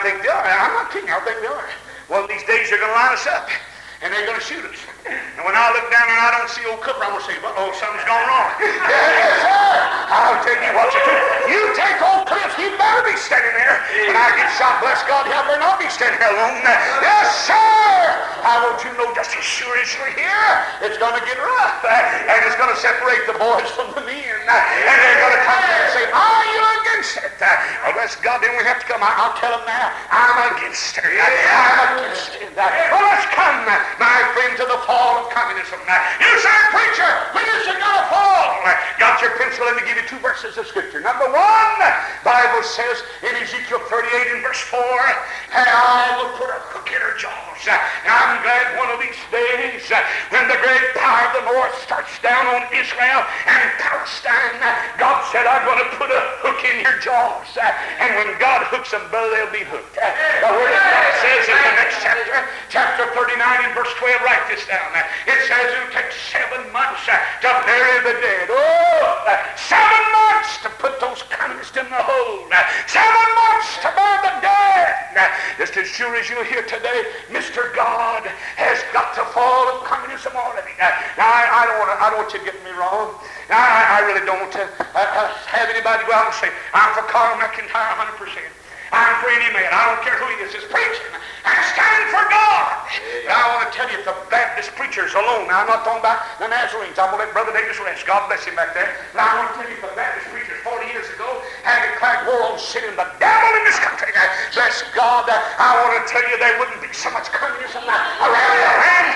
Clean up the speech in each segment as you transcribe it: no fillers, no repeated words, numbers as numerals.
think they are. I'm not kidding. I think they are. One of these days they're going to line us up. And they're going to shoot us. And when I look down and I don't see old Cooper, I'm going to say, uh-oh, something's gone wrong. Yes, sir. I'll tell you what you do. You take old Cliff, you better be standing there. When I get shot, bless God, I better not be standing there alone. Yes, sir. I want you to know just as sure as you're here, it's going to get rough. And it's going to separate the boys from the men. And they're going to come and say, are you against it? Well, bless God, then we have to come. I'll tell them now, I'm against it. I'm against it. Well, let's come, my friend, to the fall of communism. You say, preacher, when is it going to fall? Got your pencil? Let me give you two verses of Scripture. Number one, Bible says in Ezekiel 38 and verse 4, and I will put a hook in her jaws. Now, I'm glad one of these days, when the great power of the North starts down on Israel and Palestine, God said, I'm going to put a hook in your jaws. And when God hooks them, brother, they'll be hooked. The Word of God says in the next chapter 39 and verse 12, write this down. It says it'll take 7 months to bury the dead. Oh, 7 months to put those communists in the hole. 7 months to bury the dead. Just as sure as you're here today, Mr. God has got to fall of communism already. Now, I don't want you to get me wrong. Now, I really don't want to have anybody go out and say, I'm for Carl McIntyre 100%. I'm for any man. I don't care who he is preaching. And stand for God. Now, I want to tell you, if the Baptist preachers alone, now I'm not talking about the Nazarenes. I'm going to let Brother Davis rest. God bless him back there. Now, I want to tell you, if the Baptist preachers 40 years ago had declared war on sin and the devil in this country, bless God, I want to tell you, there wouldn't be so much communism around the land.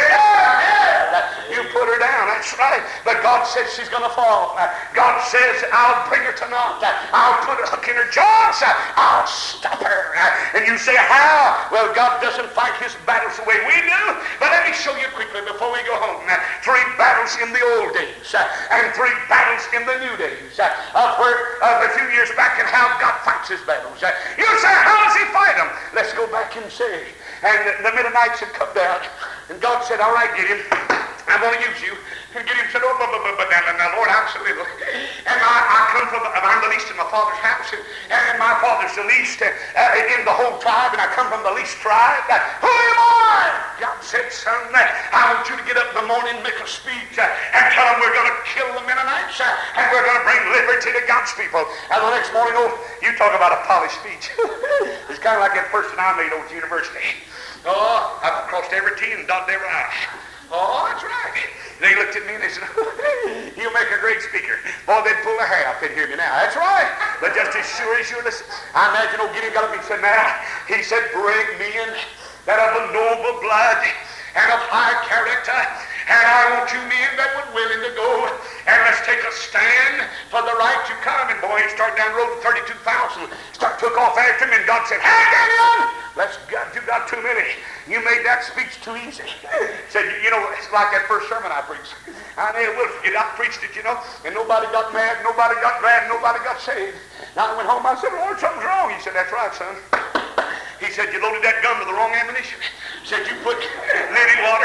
You put her down, that's right. But God says she's going to fall. God says, I'll bring her to naught. I'll put a hook in her jaws. I'll stop her. And you say, how? Well, God doesn't fight his battles the way we do. But let me show you quickly before we go home. 3 battles in the old days and 3 battles in the new days. A few years back and how God fights his battles. You say, how does he fight them? Let's go back and see. And the Midianites had come down. And God said, all right, Gideon, I'm going to use you. And Gideon said, oh, but now, Lord, I'm so little. And I'm the least in my father's house. And my father's the least in the whole tribe. And I come from the least tribe. Who am I? God said, son, I want you to get up in the morning and make a speech and tell them we're going to kill the Mennonites and we're going to bring liberty to God's people. And the next morning, oh, you talk about a polished speech. It's kind of like that person I made over at the university. Oh, I've crossed every T and dotted every I. Oh, that's right. They looked at me and they said, you make a great speaker. Boy, they'd pull their hair out. They'd hear me now. That's right. But just as sure as you listen, I imagine old Gideon got up and said, now, he said, bring men that of a noble blood and of high character. And I want you men that would willing to go and let's take a stand for the right to come. And boy, he started down the road with 32,000. Took off after him and God said, hey, Gideon, you got too many. You made that speech too easy. Said, you know, it's like that first sermon I preached. I never will forget. I preached it, you know, and nobody got mad, nobody got glad, nobody got saved. Now I went home, I said, Lord, something's wrong. He said, that's right, son. He said, you loaded that gun with the wrong ammunition. Said, you put lead in water.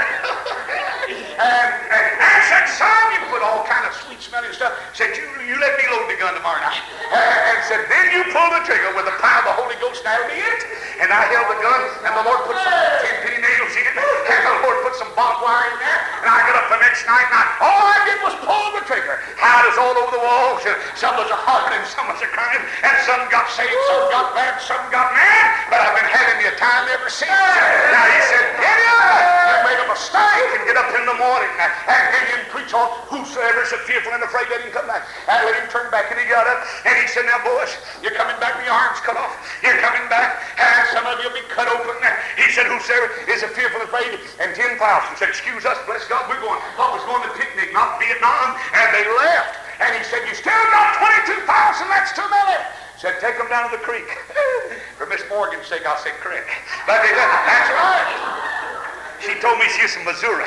and said, son, you put all kind of sweet smelling stuff. Said, you let me load the gun tomorrow night. And said, then you pull the trigger with the power of the Holy Ghost, that'll be it. And I held the gun, and the Lord put some 10-penny nails in it, and the Lord put some barbed wire in there. And I got up the next night, and all I did was pull the trigger. Howdahs all over the walls, and some was a hollering, and some was a crying, and some got saved, some got bad, some got mad. But I've been having me a time ever since. Now he said, Gideon, you made a mistake, and get up in the morning and Gideon preach on whosoever is fearful and afraid, let him come back. And let him turn back. And he got up and he said, now boys, you're coming back with your arms cut off. You're coming back and some of you will be cut open. He said, whosoever is fearful and afraid. And 10,000 said, excuse us, bless God, we're going. I was going to picnic, not Vietnam. And they left. And he said, you still got 22,000, that's too many. Said, take them down to the creek. For Miss Morgan's sake, I'll say creek. But that's right. She told me she's from Missouri.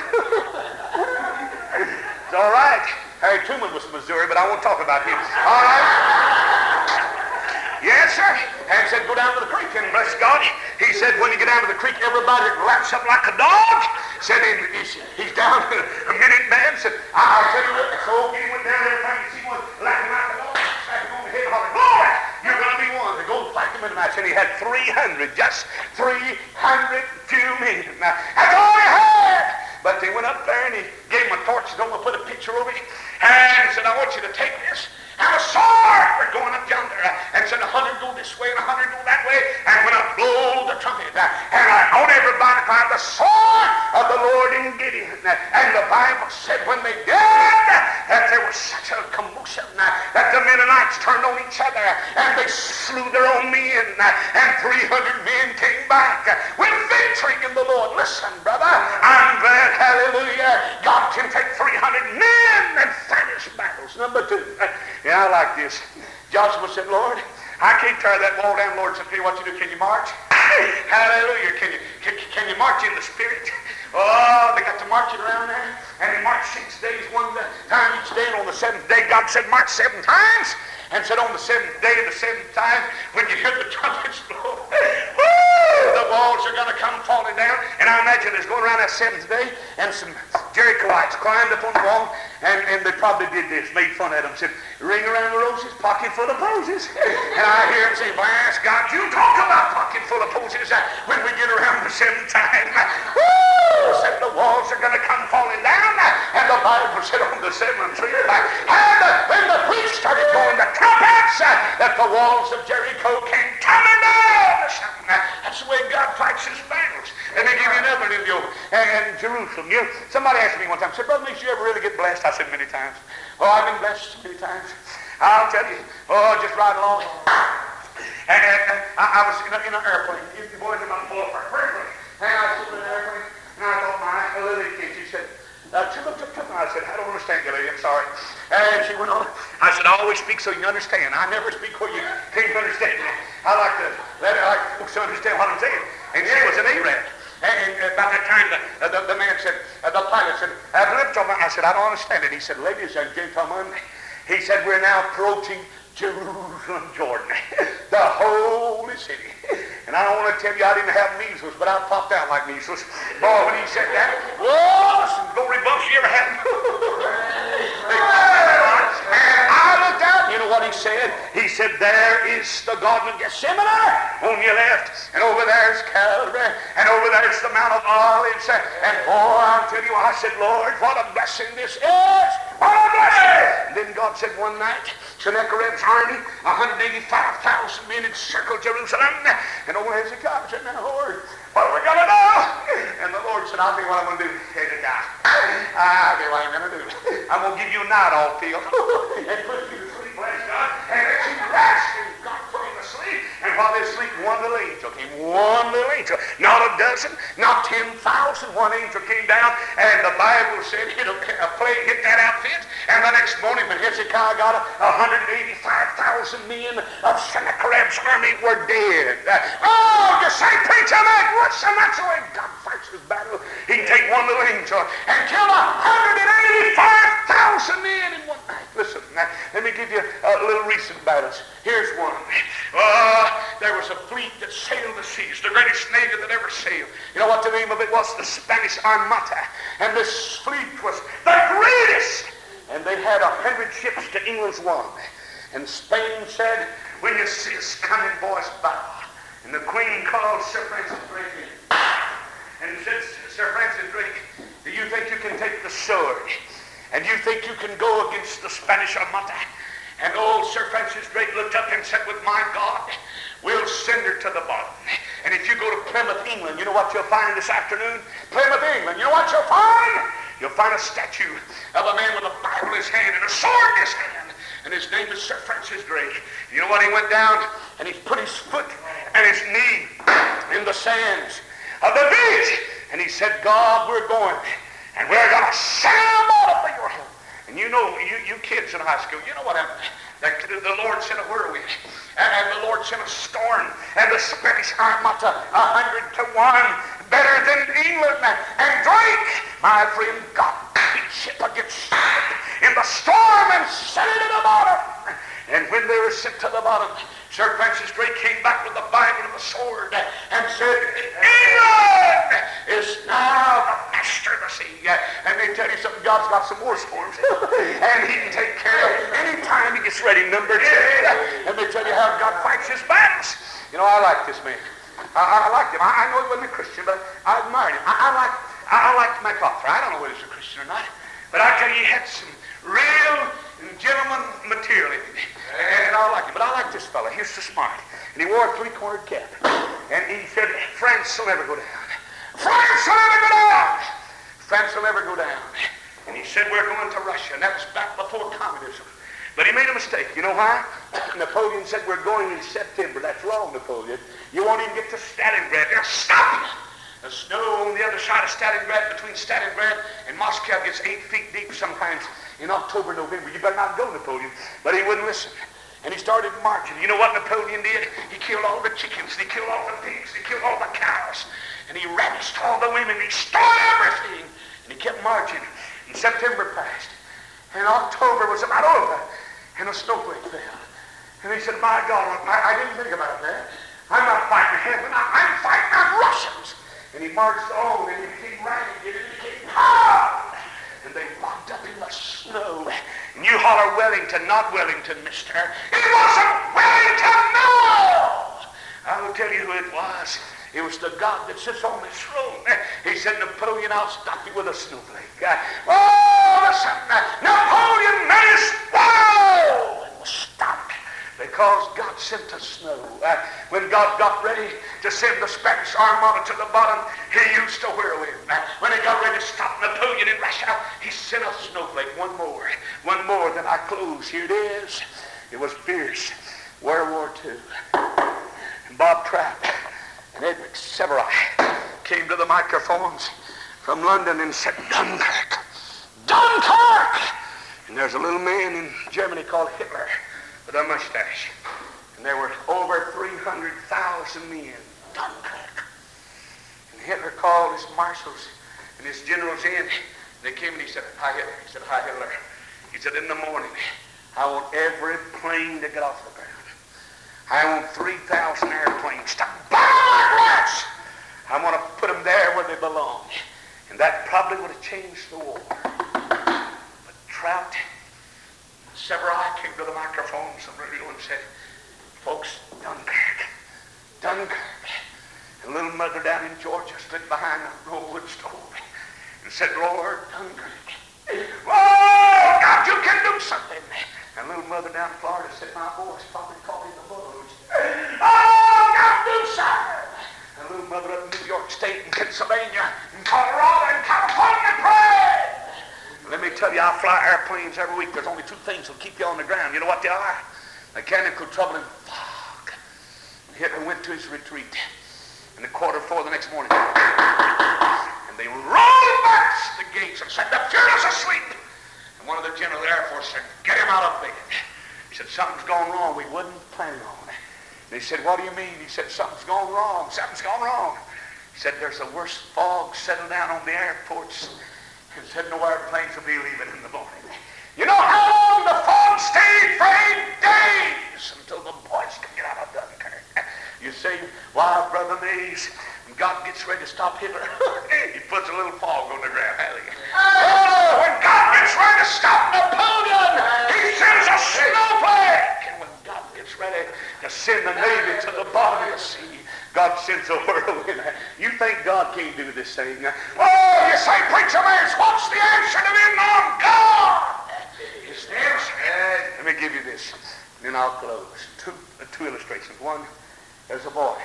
It's all right. Harry Truman was from Missouri, but I won't talk about him. All right. Yes, sir. And said, go down to the creek. And bless God, he said, when you get down to the creek, everybody laps up like a dog. Said, he's down a minute man. Said, I'll tell you what. So he went down there and you see one lapping like a dog. Slapping on the head, hollering, glory! You're going to be one to go fight the him in a match, and he had 300, just 300 few men. That's all he had. But they went up there, and he gave him a torch, and put a picture over it, and he said, I want you to take this. And a sword, we're going up yonder. And said 100 go this way and 100 go that way. And when I blow the trumpet, and I want everybody to find the sword of the Lord in Gideon. And the Bible said when they did, that there was such a commotion that the Mennonites turned on each other and they slew their own men. And 300 men came back with victory in the Lord. Listen, brother, I'm glad, hallelujah, God can take 300 men and finish battles. Number two. Yeah, I like this. Joshua said, Lord, I can't tear that wall down. Lord said, tell you what you do. Can you march? Hallelujah. Can you march in the Spirit? Oh, they got to march it around there. And they marched 6 days, one time each day. And on the seventh day, God said, march 7 times. And said, on the seventh day, the 7th time, when you hear the trumpets blow, the walls are going to come falling down. And I imagine it's going around that 7th day, and some Jerichoites climbed up on the wall, and they probably did this, made fun at them, said, ring around the roses, pocket full of posies. And I hear them say, blast God, you talk about pocket full of posies when we get around the 7th time. Said the walls are going to come falling down. And the Bible said on the 7th tree, and when the priest started blowing the trumpets, that the walls of Jericho came tumbling down. That's the way God fights his battles. Let me give you another one of you. And Jerusalem. Somebody asked me one time, said, Brother Meeks, you ever really get blessed? I said, many times. Oh, I've been blessed many times. I'll tell you. Oh, just right along. And I was in an airplane. You boys are not full of airplane. And I was sitting in an airplane, and I thought, my little kid, she said, I said, I don't understand you, lady, I'm sorry. And she went on. I said, I always speak so you understand. I never speak where you can't understand. I like folks to understand what I'm saying. And she was an Arab. And about that time, the man said, the pilot said, I said, I don't understand it. He said, ladies and gentlemen, he said, we're now approaching Jerusalem, Jordan, the holy city. And I don't want to tell you I didn't have measles, but I popped out like measles. Boy, when he said that, whoa, some glory bumps you ever had. And I looked out, you know what he said? He said, there is the Garden of Gethsemane on your left, and over there's Calvary, and over there's the Mount of Olives. And boy, I'll tell you, I said, Lord, what a blessing this is. What a blessing. And then God said one night, Sennacherib's army, 185,000 men encircled Jerusalem. And old Hezekiah said, now, Lord, what are we going to do? And the Lord said, I'll tell you what I'm going to do, Hezekiah. I'll tell you what I'm going to do. I'm going to give you a night all field and put you to sleep, bless God, and let you rest. And God put him to sleep. And while they sleep, one little angel came. One little angel. Not a dozen, not 10,000. One angel came down, and the Bible said hit that outfit. And the next morning, when Hezekiah got 185,000 men of Sennacherib's army were dead. Oh, you say, preacher, man, what's the matter with God fights his battle? He can take one little angel and kill 185,000 men in one night. Listen, let me give you little recent battles. Here's one. There was a fleet that sailed the seas, the greatest navy that ever sailed. You know what the name of it was? The Spanish Armada. And this fleet was the greatest. And they had 100 ships to England's one. And Spain said, when you see us coming, boys, bow. And the Queen called Sir Francis Drake in. And said, Sir Francis Drake, do you think you can take the sword? And you think you can go against the Spanish Armada? And old Sir Francis Drake looked up and said, with my God, we'll send her to the bottom. And if you go to Plymouth, England, you know what you'll find this afternoon? Plymouth, England, you know what you'll find? You'll find a statue of a man with a Bible in his hand and a sword in his hand. And his name is Sir Francis Drake. You know what? He went down and he put his foot and his knee in the sands of the beach. And he said, God, we're going. And we're going to slam all up your home. And you know, you kids in high school, you know what happened? The Lord sent a whirlwind. And the Lord sent a storm. And the Spanish Armada, 100 to 1, better than England. And Drake, my friend, got beat ship against ship in the storm and set it to the bottom. And when they were sent to the bottom, Sir Francis Drake came back with the Bible and the sword and said, England is now the master of the sea. And they tell you something, God's got some more storms. And he can take care of any time he gets ready. Number 2. And they tell you how God fights his battles. You know, I like this man. I liked him. I know he wasn't a Christian, but I admired him. I liked MacArthur. I don't know whether he's a Christian or not, but I tell you, he had some real gentleman material in him. And I like him. But I like this fella. He was so smart. And he wore a three-cornered cap. And he said, France will never go down. France will never go down. France will never go down. And he said, we're going to Russia. And that was back before communism. But he made a mistake. You know why? Napoleon said, we're going in September. That's wrong, Napoleon. You won't even get to Stalingrad. Now stop! The snow on the other side of Stalingrad, between Stalingrad and Moscow, gets 8 feet deep sometimes in October, November. You better not go, Napoleon. But he wouldn't listen. And he started marching. You know what Napoleon did? He killed all the chickens. He killed all the pigs. He killed all the cows. And he ravished all the women. He stole everything. And he kept marching. And September passed. And October was about over. And a snowflake fell. And he said, my God, I didn't think about that. I'm not fighting heaven. I'm fighting the Russians. And he marched on, and he became ragged, and he became hard. And they walked up in the snow. And you holler Wellington, not Wellington, mister. It wasn't Wellington, no! I will tell you who it was. It was the God that sits on his throne. He said, Napoleon, I'll stop you with a snowflake. Oh, listen, Napoleon menaced, whoa, and was stopped. Because God sent the snow. When God got ready to send the Spanish Armada to the bottom, he used a whirlwind. When he got ready to stop Napoleon in Russia, he sent a snowflake. One more, then I close. Here it is. It was fierce. World War II. And Bob Trapp and Edward Severai came to the microphones from London and said, Dunkirk! Dunkirk! And there's a little man in Germany called Hitler with a mustache. And there were over 300,000 men in Dunkirk. And Hitler called his marshals and his generals in. They came and he said, hi Hitler. He said, hi Hitler. He said, in the morning, I want every plane to get off the ground. I want 3,000 airplanes to bomb like rats. I want to put them there where they belong. And that probably would have changed the war. But Trout, Severai came to the microphones and radio and said, folks, Dunkirk. And little mother down in Georgia stood behind the wood stove and said, Lord, Dunkirk. Oh, God, you can do something. And little mother down in Florida said, my voice probably caught in the bugs. Oh, God, do something. And little mother up in New York State and Pennsylvania and Colorado and California prayed. Let me tell you, I fly airplanes every week. There's only two things that will keep you on the ground. You know what they are? Mechanical trouble and fog. Hitler went to his retreat in the 3:45 the next morning. And they rolled back the gates and said, the Fuhrer's asleep. And one of the generals of the Air Force said, get him out of bed. He said, something's gone wrong we wasn't planning on. And he said, what do you mean? He said, something's gone wrong. Something's gone wrong. He said, there's the worst fog settled down on the airports. And said, no airplanes will be leaving in the morning. You know how long the fog stayed? For 8 days until the boys could get out of Dunkirk. You say, why, Brother Mays, when God gets ready to stop Hitler, he puts a little fog on the ground. Oh, when God gets ready to stop Napoleon, he sends a snowflake. And when God gets ready to send the Navy to the bottom of the sea, God sends a whirlwind. You think God can't do this thing? Oh, you say, preacher man, what's the answer to being on God? It's this. Let me give you this, and then I'll close. Two illustrations. One, there's a boy,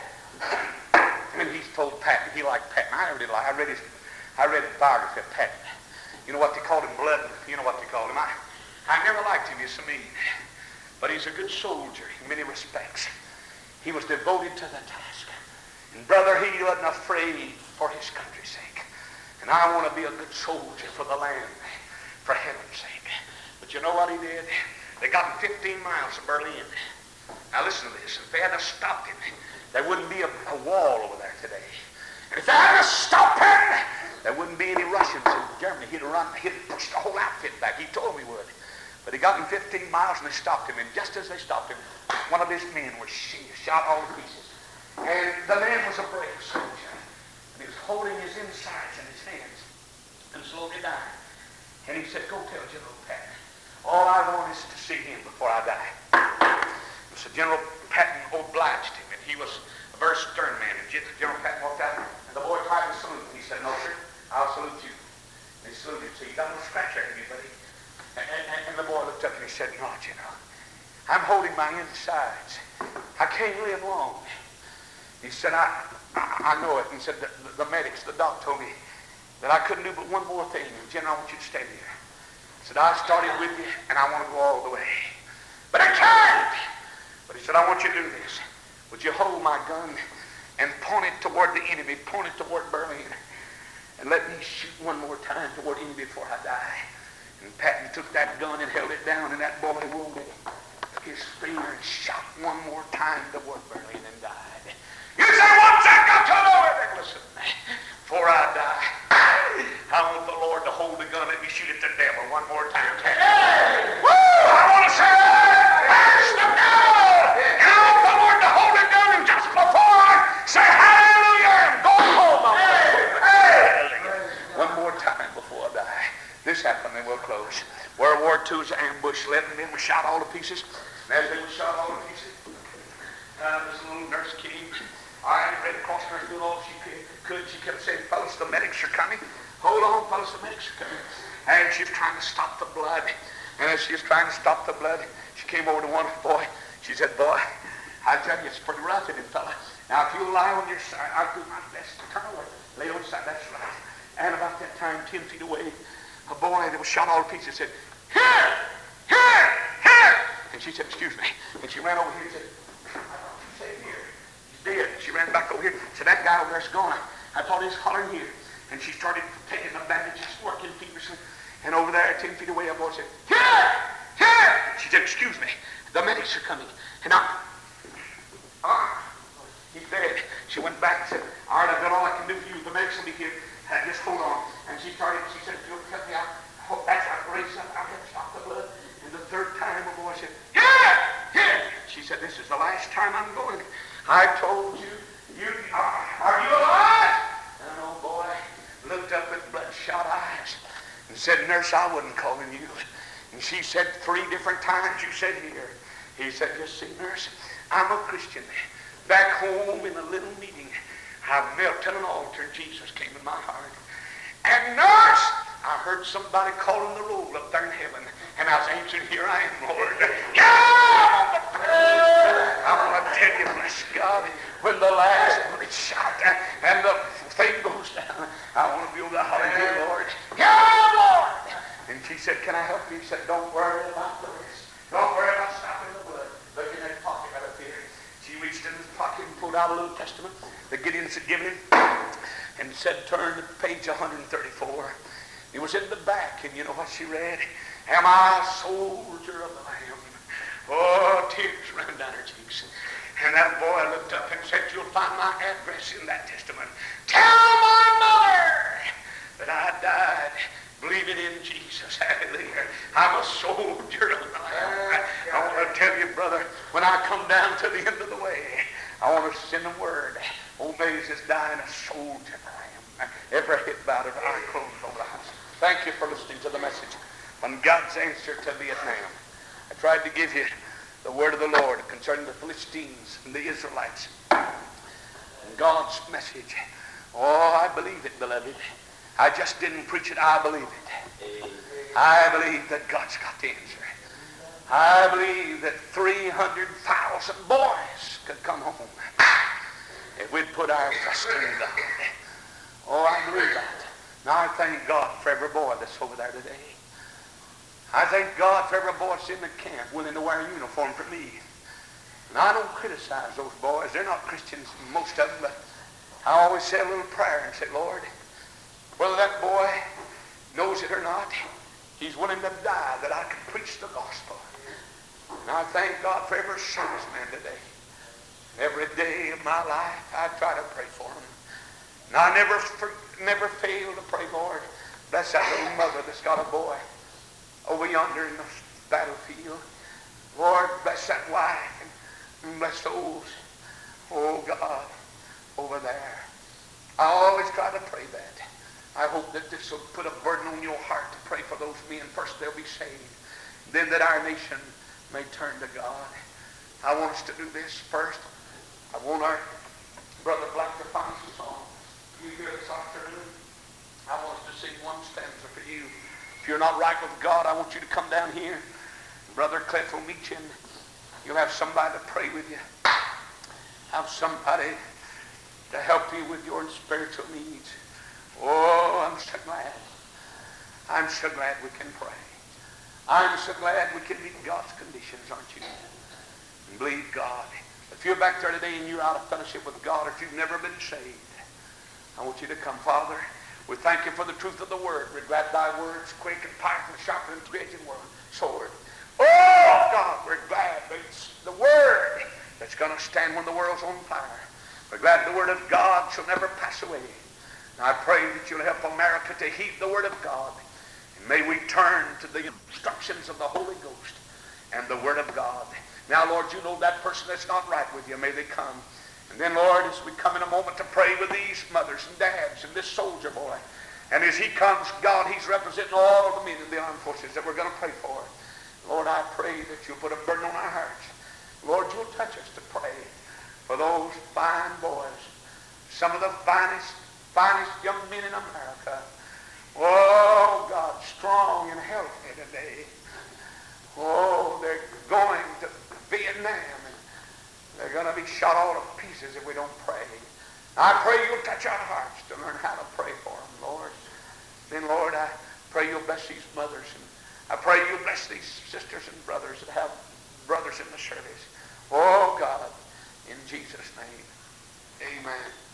and he's told Patton. He liked Patton. I never did like. I read his biography of Patton. You know what they called him? Blood. You know what they called him? I never liked him. He's so mean, but he's a good soldier in many respects. He was devoted to the task. And brother, he wasn't afraid for his country's sake. And I want to be a good soldier for the land, for heaven's sake. But you know what he did? They got him 15 miles from Berlin. Now listen to this. If they hadn't stopped him, there wouldn't be a wall over there today. And if they hadn't stopped him, there wouldn't be any Russians in Germany. He'd pushed the whole outfit back. He told me he would. But he got him 15 miles and they stopped him. And just as they stopped him, one of his men was shot all to pieces. And the man was a brave soldier. And he was holding his insides in his hands and slowly dying. And he said, go tell General Patton. All I want is to see him before I die. So General Patton obliged him. And He was a very stern man. And General Patton walked out, and the boy tried to salute him. He said, "No, sir, I'll salute you." And he saluted him. So you got no scratch there, have you, buddy? And the boy looked up and he said, "No, General, I'm holding my insides. I can't live long." He said, I know it. And he said, the medics, the doc told me that I couldn't do but one more thing. And General, I want you to stay here. He said, I started with you, and I want to go all the way. But I can't. But he said, I want you to do this. Would you hold my gun and point it toward the enemy, point it toward Berlin, and let me shoot one more time toward the enemy before I die? And Patton took that gun and held it down, and that boy wounded took his spear and shot one more time toward Berlin and died. You say, what's that got to do with it? Listen, before I die, I want the Lord to hold the gun and let me shoot at the devil one more time. Woo! I want to say, there's the devil! And I want the Lord to hold the gun and just before I say hallelujah and go home, one more time before I die. This happened and we'll close. World War II's ambush. 11 men were shot all to pieces. And as they were shot all to pieces, this little nurse came. Red Cross nurse did all she could. She kept saying, "Fellas, the medics are coming. Hold on, fellas, the medics are coming." And she was trying to stop the blood. And as she was trying to stop the blood, she came over to one boy. She said, "Boy, I tell you, it's pretty rough in it, fella. Now, if you'll lie on your side, I'll do my best to turn away. Lay on your side, that's right." And about that time, 10 feet away, a boy that was shot all to pieces said, "Here! Here! Here!" And she said, "Excuse me." And she ran over here and said, "Say here. He's dead." She ran back over here. Said, "That guy over there's gone. I thought he was hollering here." And she started taking the bandages, working feverishly. And over there, 10 feet away, a boy said, "Here! Here!" She said, "Excuse me. The medics are coming." And he's dead. She went back and said, "All right, I've done all I can do for you. The medics will be here. Just hold on." And she said, "If you'll help me out, that's right, raise up. I'll help stop the blood." And the third time, a boy said, "Here! Here!" She said, "This is the last time I'm going. I told you, are you alive?" And an old boy looked up with bloodshot eyes and said, "Nurse, I wasn't calling you." And she said, "3 different times you said here." He said, "Just see, nurse, I'm a Christian. Back home in a little meeting, I knelt at an altar and Jesus came in my heart. And nurse, I heard somebody calling the roll up there in heaven. And I was answering, here I am, Lord." Yeah! I'm going to tell you, bless God, when the last bullet shot and the thing goes down, I want to be able to holler, "Here, Lord. Yeah, Lord." And she said, "Can I help you?" He said, "Don't worry about the rest. Don't worry about stopping the blood. Look in that pocket right up here." She reached in his pocket and pulled out a little testament that Gideon had given him and said, "Turn to page 134. It was in the back, and you know what she read? "Am I a soldier of the Lamb?" Oh, tears ran down her cheeks. And that boy looked up and said, "You'll find my address in that testament. Tell my mother that I died believing in Jesus." Hallelujah. I'm a soldier of the Lamb. I want to tell you, brother, when I come down to the end of the way, I want to send a word. Old Mays is dying a soldier of the Lamb. Every head bowed, every eye closed over the house. Thank you for listening to the message on God's answer to Vietnam. I tried to give you the word of the Lord concerning the Philistines and the Israelites. And God's message. Oh, I believe it, beloved. I just didn't preach it. I believe it. I believe that God's got the answer. I believe that 300,000 boys could come home if we'd put our trust in God. Oh, I believe that. Now I thank God for every boy that's over there today. I thank God for every boy that's in the camp willing to wear a uniform for me. And I don't criticize those boys. They're not Christians, most of them, but I always say a little prayer and say, "Lord, whether that boy knows it or not, he's willing to die that I can preach the gospel." And I thank God for every serviceman today. Every day of my life, I try to pray for them. And I never fail to pray, "Lord, bless that little mother that's got a boy over yonder in the battlefield. Lord, bless that wife and bless those, oh God, over there." I always try to pray that. I hope that this will put a burden on your heart to pray for those men. First they'll be saved, then that our nation may turn to God. I want us to do this first. I want our Brother Black to find some songs. You hear this afternoon? I want us to sing one stanza for you. If you're not right with God, I want you to come down here. Brother Cliff will meet you, and you'll have somebody to pray with you. Have somebody to help you with your spiritual needs. Oh, I'm so glad. I'm so glad we can pray. I'm so glad we can meet God's conditions, aren't you? And believe God. If you're back there today and you're out of fellowship with God, or if you've never been saved, I want you to come. Father, we thank you for the truth of the word. We're glad thy words quick and powerful, sharper than two-edged sword. Oh, God, we're glad that it's the word that's going to stand when the world's on fire. We're glad the word of God shall never pass away. And I pray that you'll help America to heed the word of God. And may we turn to the instructions of the Holy Ghost and the word of God. Now, Lord, you know that person that's not right with you. May they come. And then, Lord, as we come in a moment to pray with these mothers and dads and this soldier boy, and as he comes, God, he's representing all of the men in the armed forces that we're going to pray for. Lord, I pray that you'll put a burden on our hearts. Lord, you'll touch us to pray for those fine boys, some of the finest young men in America. Oh, God, strong and healthy today. Oh, they're going to Vietnam, and they're going to be shot all to pieces if we don't pray. I pray you'll touch our hearts to learn how to pray for them, Lord. Then, Lord, I pray you'll bless these mothers, and I pray you'll bless these sisters and brothers that have brothers in the service. Oh, God, in Jesus' name, amen.